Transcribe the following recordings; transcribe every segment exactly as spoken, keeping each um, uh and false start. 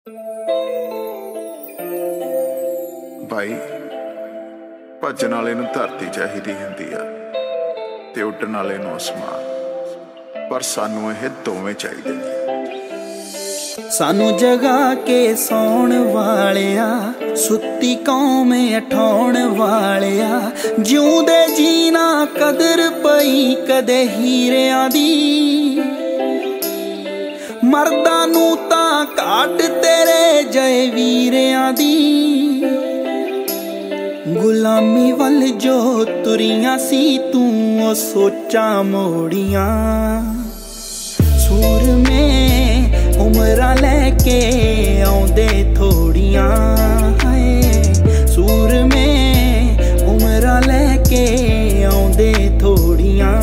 भाई भजन वाले नूं धरती चाहिदी हुंदी आ ते उड्डण वाले नूं आसमान, पर सानू ये दोवें चाहिदे ने। सानू जगा के सौण वालिया, सुत्ती कौम उठाउण वालिया, जिउंदे जीना कदर पई कदे हीरियां दी। मर्दां नूं तां घाट तेरे जय वीरियां दी। गुलामी वल जो तुरियां सी तूं ओ सोचा मोड़ियां। सूर में उमरां लैके आउंदे थोड़ियां, हाय सूर में उमरां लैके आउंदे थोड़ियां।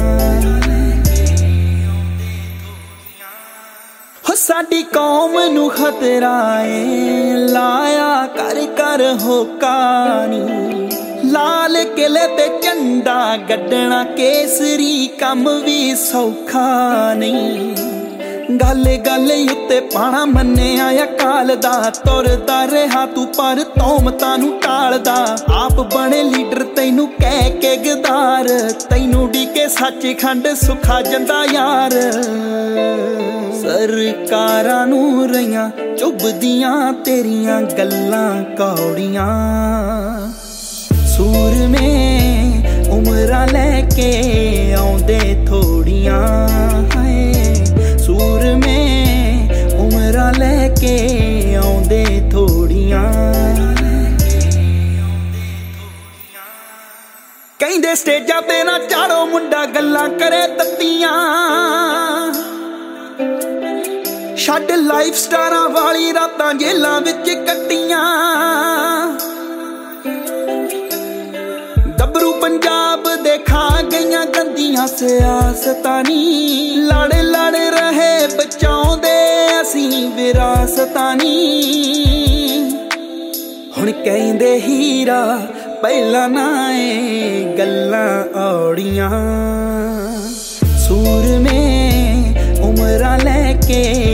हो साडी कौम नूं खतरा ए, लाया कर कर होका नी। लाल किले ते झंडा गड्डना केसरी कम भी सौखा नहीं। गल गल उत्ते पाना मन्निया अकाल दा, तुरदा रहा तू पर तौमतां नूं टालदा। आप बने लीडर तैनू कह के गदार, तैनू डीके सचखंड सुखा जंदा यार। सरकारां नूं रहियां चुभदियां तेरियां गल्लां कौड़ियां। सूर में उमरां लैके आउंदे थोड़ियां, हाय सूर में उमरां लैके आउंदे थोड़ियां। कहिंदे स्टेजां ते ना चाड़ो मुंडा गल्लां करे तत्तियां। छड्ड लाइफ स्टारां वाली रातां जेलां विच कट्टियां। गबरू पंजाब दे खा गईयां गंदियां सियासतां नी। लड़ लड़ रहे बचाउंदे असीं विरासतां नी। हुण कहिंदे हीरा पहला ना ए गल्लां औड़ियां। सूर में उमरां लैके